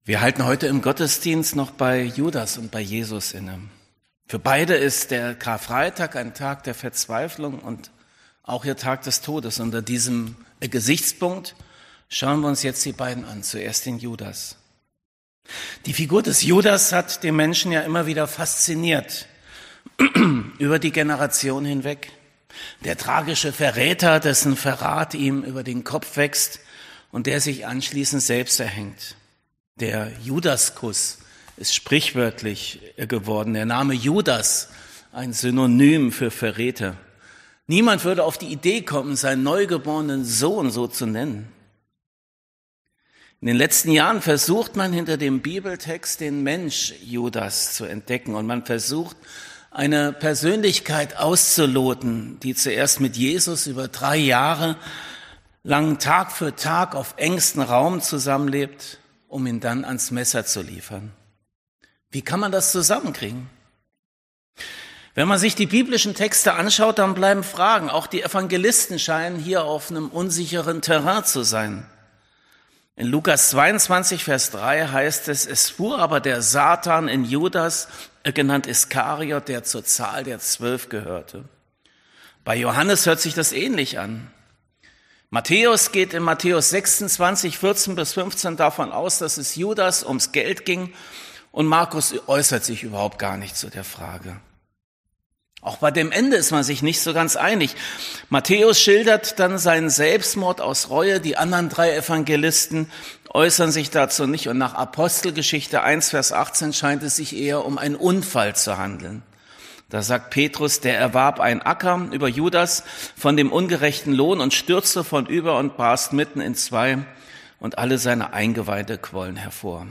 Wir halten heute im Gottesdienst noch bei Judas und bei Jesus inne. Für beide ist der Karfreitag ein Tag der Verzweiflung und auch ihr Tag des Todes. Unter diesem Gesichtspunkt schauen wir uns jetzt die beiden an. Zuerst den Judas. Die Figur des Judas hat den Menschen ja immer wieder fasziniert, über die Generation hinweg. Der tragische Verräter, dessen Verrat ihm über den Kopf wächst und der sich anschließend selbst erhängt. Der Judaskuss ist sprichwörtlich geworden. Der Name Judas, ein Synonym für Verräter. Niemand würde auf die Idee kommen, seinen neugeborenen Sohn so zu nennen. In den letzten Jahren versucht man hinter dem Bibeltext den Mensch Judas zu entdecken und man versucht, eine Persönlichkeit auszuloten, die zuerst mit Jesus über 3 Jahre lang Tag für Tag auf engstem Raum zusammenlebt, um ihn dann ans Messer zu liefern. Wie kann man das zusammenkriegen? Wenn man sich die biblischen Texte anschaut, dann bleiben Fragen. Auch die Evangelisten scheinen hier auf einem unsicheren Terrain zu sein. In Lukas 22, Vers 3 heißt es, es fuhr aber der Satan in Judas, genannt Iskariot, der zur Zahl der 12 gehörte. Bei Johannes hört sich das ähnlich an. Matthäus geht in Matthäus 26, 14 bis 15 davon aus, dass es Judas ums Geld ging und Markus äußert sich überhaupt gar nicht zu der Frage. Auch bei dem Ende ist man sich nicht so ganz einig. Matthäus schildert dann seinen Selbstmord aus Reue, die anderen 3 Evangelisten äußern sich dazu nicht und nach Apostelgeschichte 1, Vers 18 scheint es sich eher um einen Unfall zu handeln. Da sagt Petrus, der erwarb einen Acker über Judas von dem ungerechten Lohn und stürzte vornüber und barst mitten in 2 und alle seine Eingeweide quollen hervor.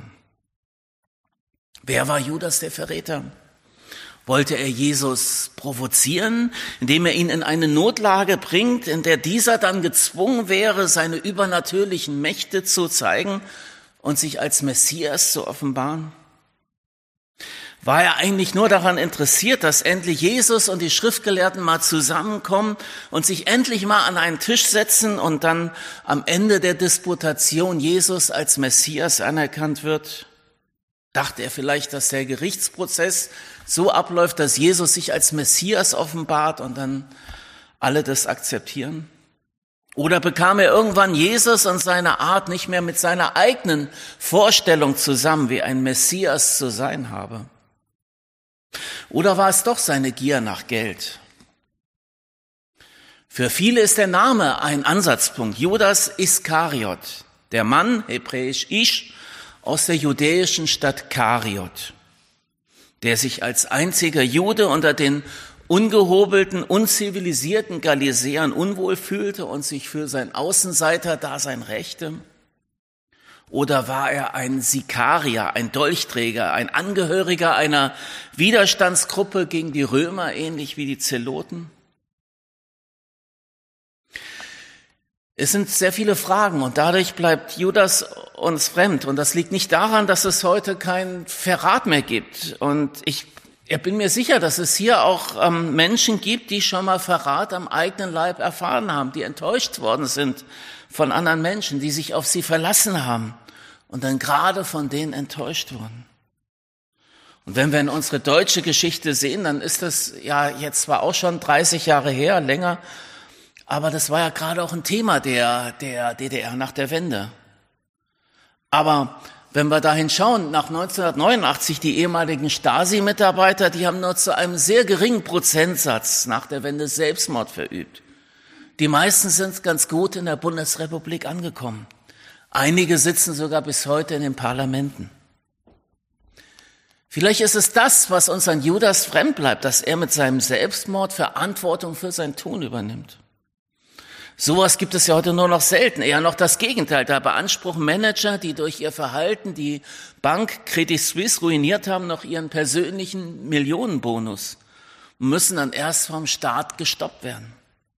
Wer war Judas der Verräter? Wollte er Jesus provozieren, indem er ihn in eine Notlage bringt, in der dieser dann gezwungen wäre, seine übernatürlichen Mächte zu zeigen und sich als Messias zu offenbaren? War er eigentlich nur daran interessiert, dass endlich Jesus und die Schriftgelehrten mal zusammenkommen und sich endlich mal an einen Tisch setzen und dann am Ende der Disputation Jesus als Messias anerkannt wird? Dachte er vielleicht, dass der Gerichtsprozess so abläuft, dass Jesus sich als Messias offenbart und dann alle das akzeptieren? Oder bekam er irgendwann Jesus und seine Art nicht mehr mit seiner eigenen Vorstellung zusammen, wie ein Messias zu sein habe? Oder war es doch seine Gier nach Geld? Für viele ist der Name ein Ansatzpunkt. Judas Iskariot, der Mann, hebräisch Ish, aus der judäischen Stadt Kariot, der sich als einziger Jude unter den ungehobelten, unzivilisierten Galiläern unwohl fühlte und sich für sein Außenseiter-Dasein rächte? Oder war er ein Sikarier, ein Dolchträger, ein Angehöriger einer Widerstandsgruppe gegen die Römer, ähnlich wie die Zeloten? Es sind sehr viele Fragen und dadurch bleibt Judas uns fremd. Und das liegt nicht daran, dass es heute kein Verrat mehr gibt. Und ich bin mir sicher, dass es hier auch Menschen gibt, die schon mal Verrat am eigenen Leib erfahren haben, die enttäuscht worden sind von anderen Menschen, die sich auf sie verlassen haben und dann gerade von denen enttäuscht wurden. Und wenn wir in unsere deutsche Geschichte sehen, dann ist das ja jetzt zwar auch schon 30 Jahre her, länger, aber das war ja gerade auch ein Thema der DDR nach der Wende. Aber wenn wir dahin schauen, nach 1989, die ehemaligen Stasi-Mitarbeiter, die haben nur zu einem sehr geringen Prozentsatz nach der Wende Selbstmord verübt. Die meisten sind ganz gut in der Bundesrepublik angekommen. Einige sitzen sogar bis heute in den Parlamenten. Vielleicht ist es das, was uns an Judas fremd bleibt, dass er mit seinem Selbstmord Verantwortung für sein Tun übernimmt. Sowas gibt es ja heute nur noch selten, eher noch das Gegenteil. Da beanspruchen Manager, die durch ihr Verhalten die Bank Credit Suisse ruiniert haben, noch ihren persönlichen Millionenbonus und müssen dann erst vom Staat gestoppt werden.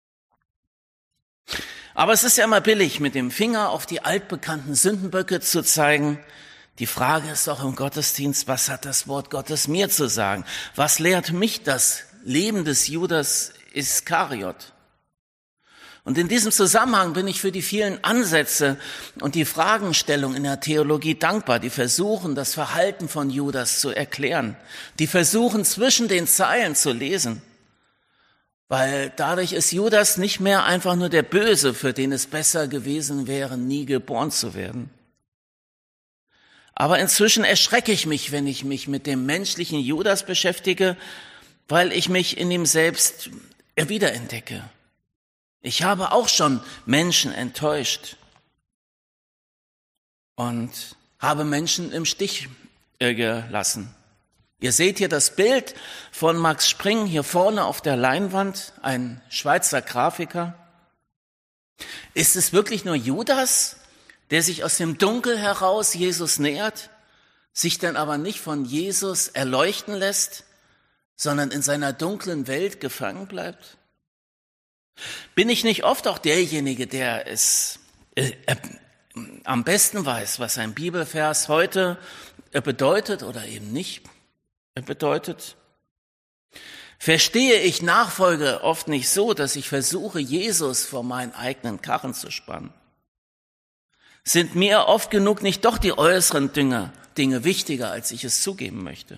Aber es ist ja immer billig, mit dem Finger auf die altbekannten Sündenböcke zu zeigen. Die Frage ist doch im Gottesdienst, was hat das Wort Gottes mir zu sagen? Was lehrt mich das Leben des Judas Iskariot? Und in diesem Zusammenhang bin ich für die vielen Ansätze und die Fragestellung in der Theologie dankbar, die versuchen, das Verhalten von Judas zu erklären, die versuchen, zwischen den Zeilen zu lesen. Weil dadurch ist Judas nicht mehr einfach nur der Böse, für den es besser gewesen wäre, nie geboren zu werden. Aber inzwischen erschrecke ich mich, wenn ich mich mit dem menschlichen Judas beschäftige, weil ich mich in ihm selbst wiederentdecke. Ich habe auch schon Menschen enttäuscht und habe Menschen im Stich gelassen. Ihr seht hier das Bild von Max Spring hier vorne auf der Leinwand, ein Schweizer Grafiker. Ist es wirklich nur Judas, der sich aus dem Dunkel heraus Jesus nähert, sich dann aber nicht von Jesus erleuchten lässt, sondern in seiner dunklen Welt gefangen bleibt? Bin ich nicht oft auch derjenige, der es am besten weiß, was ein Bibelvers heute bedeutet oder eben nicht bedeutet? Verstehe ich Nachfolge oft nicht so, dass ich versuche, Jesus vor meinen eigenen Karren zu spannen? Sind mir oft genug nicht doch die äußeren Dinge wichtiger, als ich es zugeben möchte?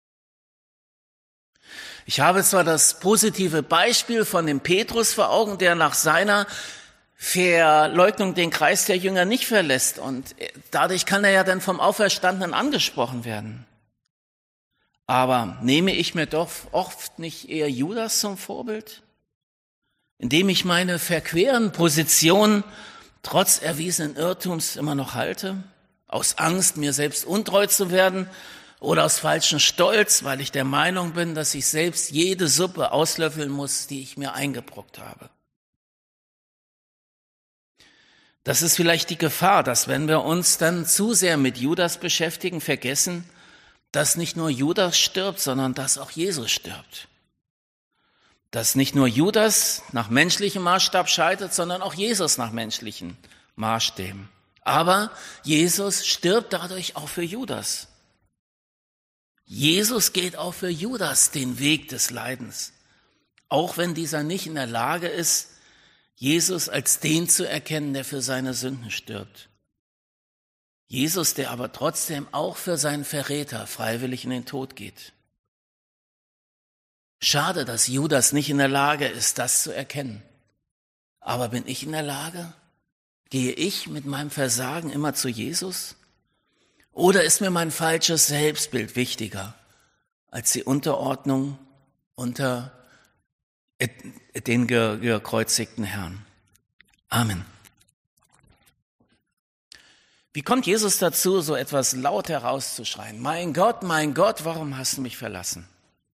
Ich habe zwar das positive Beispiel von dem Petrus vor Augen, der nach seiner Verleugnung den Kreis der Jünger nicht verlässt und dadurch kann er ja dann vom Auferstandenen angesprochen werden. Aber nehme ich mir doch oft nicht eher Judas zum Vorbild, indem ich meine verqueren Positionen trotz erwiesenen Irrtums immer noch halte, aus Angst, mir selbst untreu zu werden oder aus falschem Stolz, weil ich der Meinung bin, dass ich selbst jede Suppe auslöffeln muss, die ich mir eingebrockt habe. Das ist vielleicht die Gefahr, dass wenn wir uns dann zu sehr mit Judas beschäftigen, vergessen, dass nicht nur Judas stirbt, sondern dass auch Jesus stirbt. Dass nicht nur Judas nach menschlichem Maßstab scheitert, sondern auch Jesus nach menschlichen Maßstäben. Aber Jesus stirbt dadurch auch für Judas. Jesus geht auch für Judas den Weg des Leidens, auch wenn dieser nicht in der Lage ist, Jesus als den zu erkennen, der für seine Sünden stirbt. Jesus, der aber trotzdem auch für seinen Verräter freiwillig in den Tod geht. Schade, dass Judas nicht in der Lage ist, das zu erkennen. Aber bin ich in der Lage? Gehe ich mit meinem Versagen immer zu Jesus? Oder ist mir mein falsches Selbstbild wichtiger als die Unterordnung unter den gekreuzigten Herrn? Amen. Wie kommt Jesus dazu, so etwas laut herauszuschreien? Mein Gott, warum hast du mich verlassen?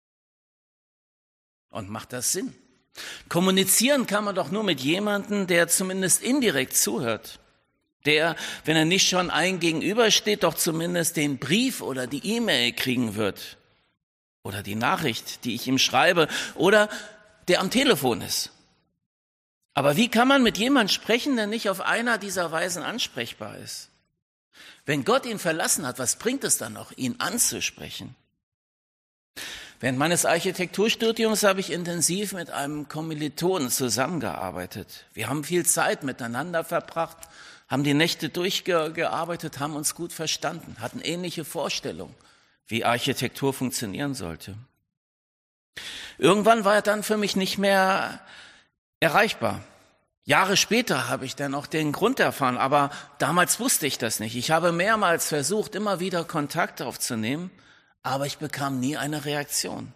Und macht das Sinn? Kommunizieren kann man doch nur mit jemandem, der zumindest indirekt zuhört. Der, wenn er nicht schon ein Gegenüber steht, doch zumindest den Brief oder die E-Mail kriegen wird. Oder die Nachricht, die ich ihm schreibe. Oder der am Telefon ist. Aber wie kann man mit jemandem sprechen, der nicht auf einer dieser Weisen ansprechbar ist? Wenn Gott ihn verlassen hat, was bringt es dann noch, ihn anzusprechen? Während meines Architekturstudiums habe ich intensiv mit einem Kommilitonen zusammengearbeitet. Wir haben viel Zeit miteinander verbracht, haben die Nächte durchgearbeitet, haben uns gut verstanden, hatten ähnliche Vorstellungen, wie Architektur funktionieren sollte. Irgendwann war er dann für mich nicht mehr erreichbar. Jahre später habe ich dann auch den Grund erfahren, aber damals wusste ich das nicht. Ich habe mehrmals versucht, immer wieder Kontakt aufzunehmen, aber ich bekam nie eine Reaktion.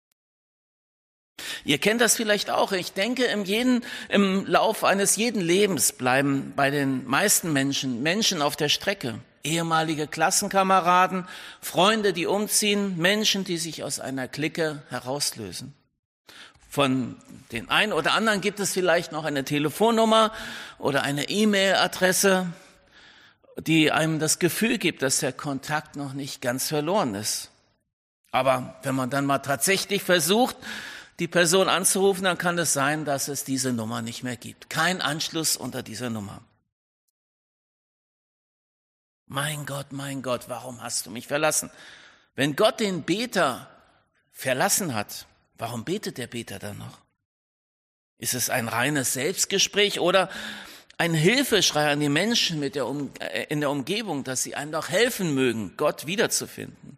Ihr kennt das vielleicht auch. Ich denke, im Lauf eines jeden Lebens bleiben bei den meisten Menschen auf der Strecke. Ehemalige Klassenkameraden, Freunde, die umziehen, Menschen, die sich aus einer Clique herauslösen. Von den einen oder anderen gibt es vielleicht noch eine Telefonnummer oder eine E-Mail-Adresse, die einem das Gefühl gibt, dass der Kontakt noch nicht ganz verloren ist. Aber wenn man dann mal tatsächlich versucht, die Person anzurufen, dann kann es sein, dass es diese Nummer nicht mehr gibt. Kein Anschluss unter dieser Nummer. Mein Gott, warum hast du mich verlassen? Wenn Gott den Beter verlassen hat, warum betet der Beter dann noch? Ist es ein reines Selbstgespräch oder ein Hilfeschrei an die Menschen in der Umgebung, dass sie einem doch helfen mögen, Gott wiederzufinden?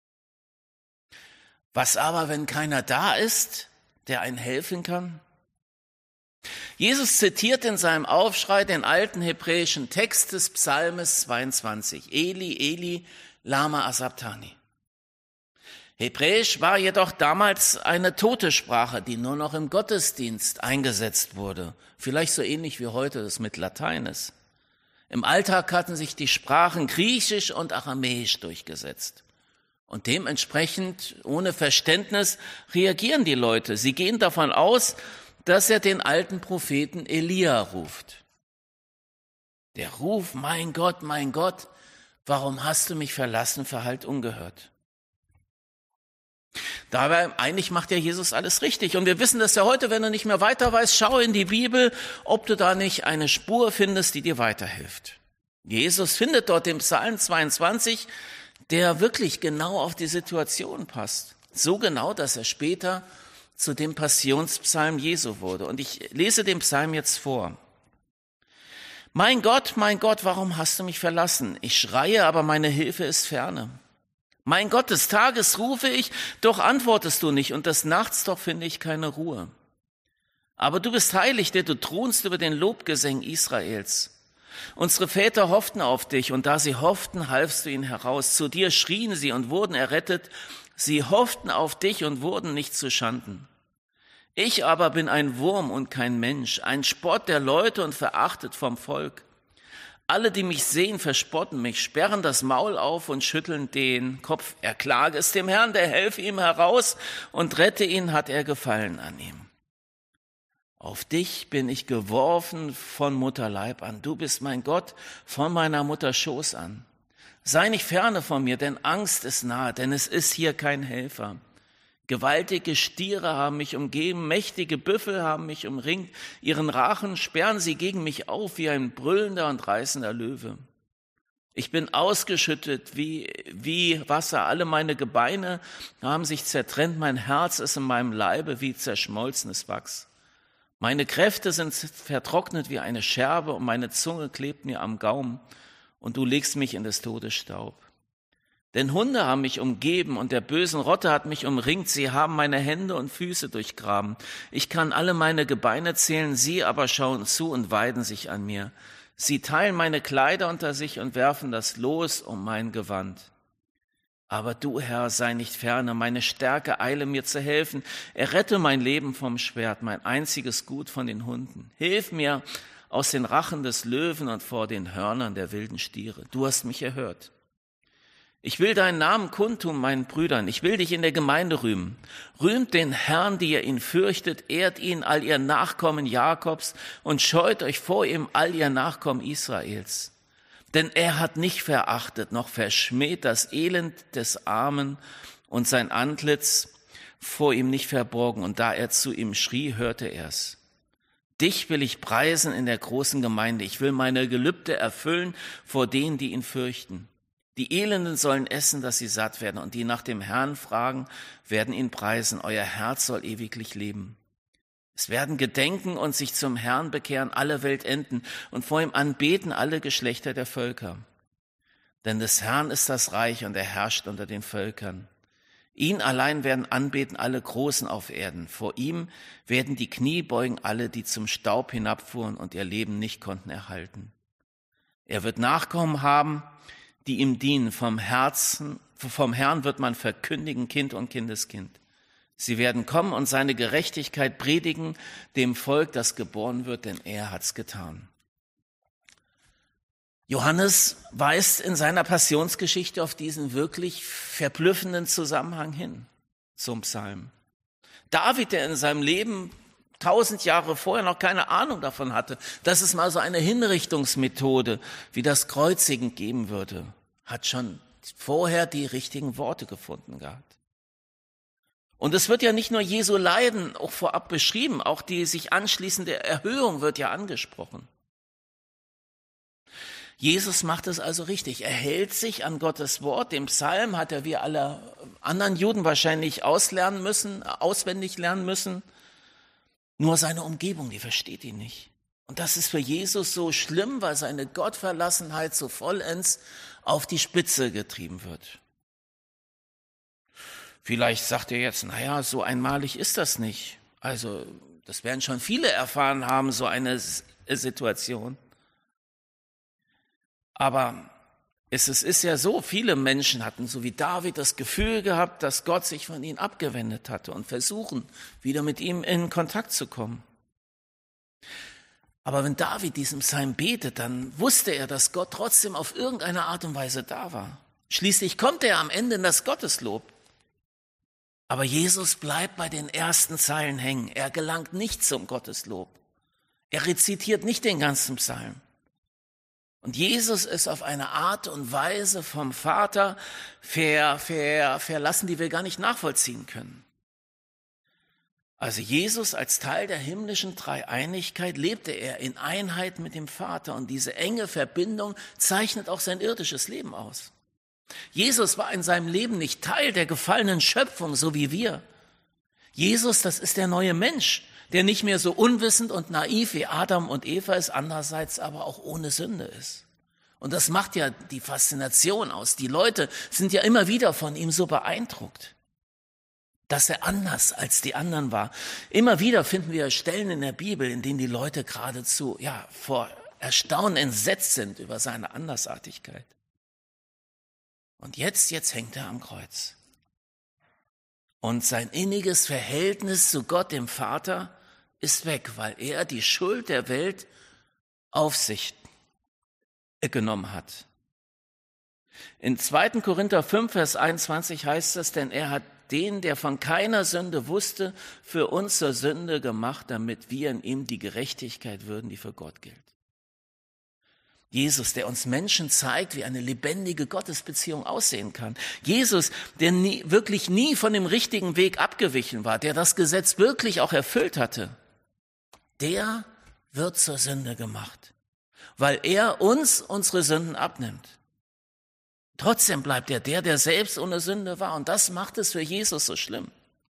Was aber, wenn keiner da ist, der einen helfen kann? Jesus zitiert in seinem Aufschrei den alten hebräischen Text des Psalmes 22. Eli, Eli, lama asabtani. Hebräisch war jedoch damals eine tote Sprache, die nur noch im Gottesdienst eingesetzt wurde. Vielleicht so ähnlich wie heute es mit Latein ist. Im Alltag hatten sich die Sprachen Griechisch und Aramäisch durchgesetzt. Und dementsprechend, ohne Verständnis, reagieren die Leute. Sie gehen davon aus, dass er den alten Propheten Elia ruft. Der Ruf, mein Gott, warum hast du mich verlassen, verhallt ungehört. Dabei, eigentlich macht ja Jesus alles richtig. Und wir wissen das ja heute, wenn du nicht mehr weiter weißt, schau in die Bibel, ob du da nicht eine Spur findest, die dir weiterhilft. Jesus findet dort den Psalm 22, der wirklich genau auf die Situation passt. So genau, dass er später zu dem Passionspsalm Jesu wurde. Und ich lese den Psalm jetzt vor. Mein Gott, warum hast du mich verlassen? Ich schreie, aber meine Hilfe ist ferne. Mein Gott, des Tages rufe ich, doch antwortest du nicht, und des Nachts doch finde ich keine Ruhe. Aber du bist heilig, der du thronst über den Lobgesängen Israels. Unsere Väter hofften auf dich, und da sie hofften, halfst du ihnen heraus. Zu dir schrien sie und wurden errettet. Sie hofften auf dich und wurden nicht zu Schanden. Ich aber bin ein Wurm und kein Mensch, ein Spott der Leute und verachtet vom Volk. Alle, die mich sehen, verspotten mich, sperren das Maul auf und schütteln den Kopf. Er klage es dem Herrn, der helfe ihm heraus und rette ihn, hat er Gefallen an ihm. Auf dich bin ich geworfen von Mutterleib an. Du bist mein Gott von meiner Mutter Schoß an. Sei nicht ferne von mir, denn Angst ist nahe, denn es ist hier kein Helfer. Gewaltige Stiere haben mich umgeben, mächtige Büffel haben mich umringt. Ihren Rachen sperren sie gegen mich auf wie ein brüllender und reißender Löwe. Ich bin ausgeschüttet wie Wasser. Alle meine Gebeine haben sich zertrennt. Mein Herz ist in meinem Leibe wie zerschmolzenes Wachs. Meine Kräfte sind vertrocknet wie eine Scherbe und meine Zunge klebt mir am Gaumen. Und du legst mich in des Todes Staub. Denn Hunde haben mich umgeben und der bösen Rotte hat mich umringt. Sie haben meine Hände und Füße durchgraben. Ich kann alle meine Gebeine zählen, sie aber schauen zu und weiden sich an mir. Sie teilen meine Kleider unter sich und werfen das Los um mein Gewand. Aber du, Herr, sei nicht ferne, meine Stärke eile mir zu helfen. Errette mein Leben vom Schwert, mein einziges Gut von den Hunden. Hilf mir aus den Rachen des Löwen und vor den Hörnern der wilden Stiere. Du hast mich erhört. Ich will deinen Namen kundtun meinen Brüdern. Ich will dich in der Gemeinde rühmen. Rühmt den Herrn, die ihr ihn fürchtet. Ehrt ihn, all ihr Nachkommen Jakobs. Und scheut euch vor ihm, all ihr Nachkommen Israels. Denn er hat nicht verachtet, noch verschmäht das Elend des Armen und sein Antlitz vor ihm nicht verborgen. Und da er zu ihm schrie, hörte er's. Dich will ich preisen in der großen Gemeinde. Ich will meine Gelübde erfüllen vor denen, die ihn fürchten. Die Elenden sollen essen, dass sie satt werden, und die nach dem Herrn fragen, werden ihn preisen. Euer Herz soll ewiglich leben. Es werden gedenken und sich zum Herrn bekehren alle Weltenden und vor ihm anbeten alle Geschlechter der Völker. Denn des Herrn ist das Reich und er herrscht unter den Völkern. Ihn allein werden anbeten alle Großen auf Erden. Vor ihm werden die Knie beugen alle, die zum Staub hinabfuhren und ihr Leben nicht konnten erhalten. Er wird Nachkommen haben, die ihm dienen. Vom Herrn wird man verkündigen, Kind und Kindeskind. Sie werden kommen und seine Gerechtigkeit predigen dem Volk, das geboren wird, denn er hat's getan. Johannes weist in seiner Passionsgeschichte auf diesen wirklich verblüffenden Zusammenhang hin zum Psalm. David, der in seinem Leben 1000 Jahre vorher noch keine Ahnung davon hatte, dass es mal so eine Hinrichtungsmethode wie das Kreuzigen geben würde, hat schon vorher die richtigen Worte gefunden gehabt. Und es wird ja nicht nur Jesu Leiden auch vorab beschrieben, auch die sich anschließende Erhöhung wird ja angesprochen. Jesus macht es also richtig. Er hält sich an Gottes Wort. Den Psalm hat er wie alle anderen Juden wahrscheinlich auswendig lernen müssen. Nur seine Umgebung, die versteht ihn nicht. Und das ist für Jesus so schlimm, weil seine Gottverlassenheit so vollends auf die Spitze getrieben wird. Vielleicht sagt er jetzt, naja, so einmalig ist das nicht. Also das werden schon viele erfahren haben, so eine Situation. Aber es ist ja so, viele Menschen hatten, so wie David, das Gefühl gehabt, dass Gott sich von ihnen abgewendet hatte und versuchen, wieder mit ihm in Kontakt zu kommen. Aber wenn David diesem Psalm betet, dann wusste er, dass Gott trotzdem auf irgendeine Art und Weise da war. Schließlich kommt er am Ende in das Gotteslob. Aber Jesus bleibt bei den ersten Zeilen hängen. Er gelangt nicht zum Gotteslob. Er rezitiert nicht den ganzen Psalm. Und Jesus ist auf eine Art und Weise vom Vater verlassen, die wir gar nicht nachvollziehen können. Also Jesus als Teil der himmlischen Dreieinigkeit lebte er in Einheit mit dem Vater. Und diese enge Verbindung zeichnet auch sein irdisches Leben aus. Jesus war in seinem Leben nicht Teil der gefallenen Schöpfung, so wie wir. Jesus, das ist der neue Mensch, der nicht mehr so unwissend und naiv wie Adam und Eva ist, andererseits aber auch ohne Sünde ist. Und das macht ja die Faszination aus. Die Leute sind ja immer wieder von ihm so beeindruckt, dass er anders als die anderen war. Immer wieder finden wir Stellen in der Bibel, in denen die Leute geradezu vor Erstaunen entsetzt sind über seine Andersartigkeit. Und jetzt hängt er am Kreuz. Und sein inniges Verhältnis zu Gott, dem Vater, ist weg, weil er die Schuld der Welt auf sich genommen hat. In 2. Korinther 5, Vers 21 heißt es, denn er hat den, der von keiner Sünde wusste, für uns zur Sünde gemacht, damit wir in ihm die Gerechtigkeit würden, die für Gott gilt. Jesus, der uns Menschen zeigt, wie eine lebendige Gottesbeziehung aussehen kann. Jesus, der wirklich nie von dem richtigen Weg abgewichen war, der das Gesetz wirklich auch erfüllt hatte, der wird zur Sünde gemacht, weil er uns unsere Sünden abnimmt. Trotzdem bleibt er der selbst ohne Sünde war. Und das macht es für Jesus so schlimm.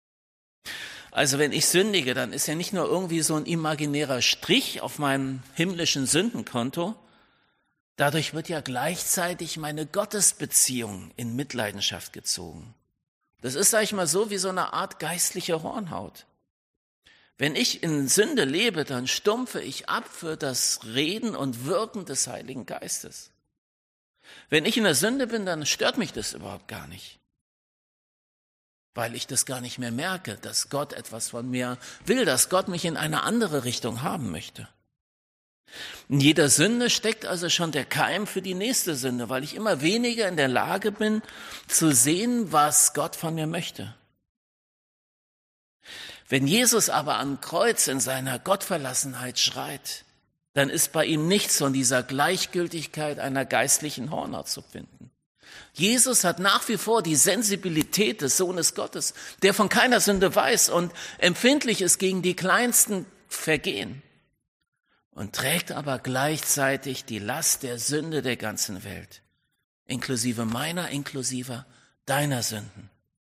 Also wenn ich sündige, dann ist ja nicht nur irgendwie so ein imaginärer Strich auf meinem himmlischen Sündenkonto. Dadurch wird ja gleichzeitig meine Gottesbeziehung in Mitleidenschaft gezogen. Das ist, sag ich mal, so wie so eine Art geistliche Hornhaut. Wenn ich in Sünde lebe, dann stumpfe ich ab für das Reden und Wirken des Heiligen Geistes. Wenn ich in der Sünde bin, dann stört mich das überhaupt gar nicht, weil ich das gar nicht mehr merke, dass Gott etwas von mir will, dass Gott mich in eine andere Richtung haben möchte. In jeder Sünde steckt also schon der Keim für die nächste Sünde, weil ich immer weniger in der Lage bin, zu sehen, was Gott von mir möchte. Wenn Jesus aber am Kreuz in seiner Gottverlassenheit schreit, dann ist bei ihm nichts von dieser Gleichgültigkeit einer geistlichen Hornhaut zu finden. Jesus hat nach wie vor die Sensibilität des Sohnes Gottes, der von keiner Sünde weiß und empfindlich ist gegen die kleinsten Vergehen und trägt aber gleichzeitig die Last der Sünde der ganzen Welt, inklusive meiner, inklusive deiner Sünden.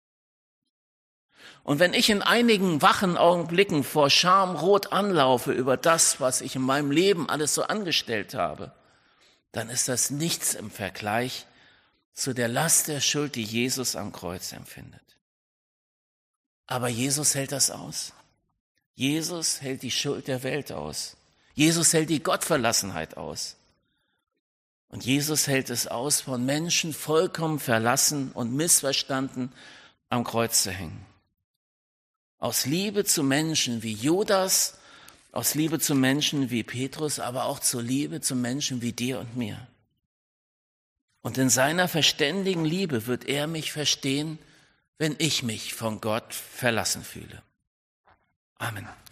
Und wenn ich in einigen wachen Augenblicken vor Scham rot anlaufe über das, was ich in meinem Leben alles so angestellt habe, dann ist das nichts im Vergleich zu der Last der Schuld, die Jesus am Kreuz empfindet. Aber Jesus hält das aus. Jesus hält die Schuld der Welt aus. Jesus hält die Gottverlassenheit aus. Und Jesus hält es aus, von Menschen vollkommen verlassen und missverstanden am Kreuz zu hängen. Aus Liebe zu Menschen wie Judas, aus Liebe zu Menschen wie Petrus, aber auch zur Liebe zu Menschen wie dir und mir. Und in seiner verständigen Liebe wird er mich verstehen, wenn ich mich von Gott verlassen fühle. Amen.